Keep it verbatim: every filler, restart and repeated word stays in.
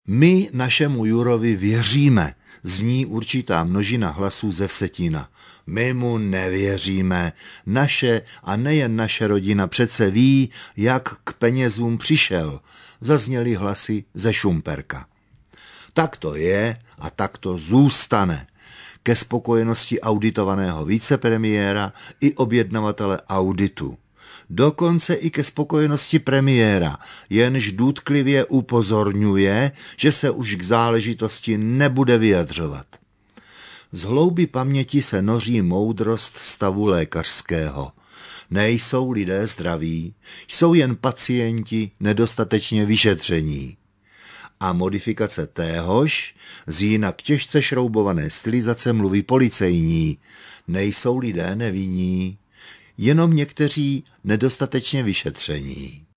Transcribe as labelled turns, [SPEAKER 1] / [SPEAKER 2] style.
[SPEAKER 1] My našemu Jurovi věříme, zní určitá množina hlasů ze Vsetína. My mu nevěříme. Naše a nejen naše rodina přece ví, jak k penězům přišel, zazněly hlasy ze Šumperka. Tak to je a tak to zůstane. Ke spokojenosti auditovaného vicepremiéra i objednavatele auditu. Dokonce i ke spokojenosti premiéra, jenž důtklivě upozorňuje, že se už k záležitosti nebude vyjadřovat. Z hloubi paměti se noří moudrost stavu lékařského. Nejsou lidé zdraví, jsou jen pacienti nedostatečně vyšetření. A modifikace téhož z jinak těžce šroubované stylizace mluví policejní. Nejsou lidé nevinní, jenom někteří nedostatečně vyšetření.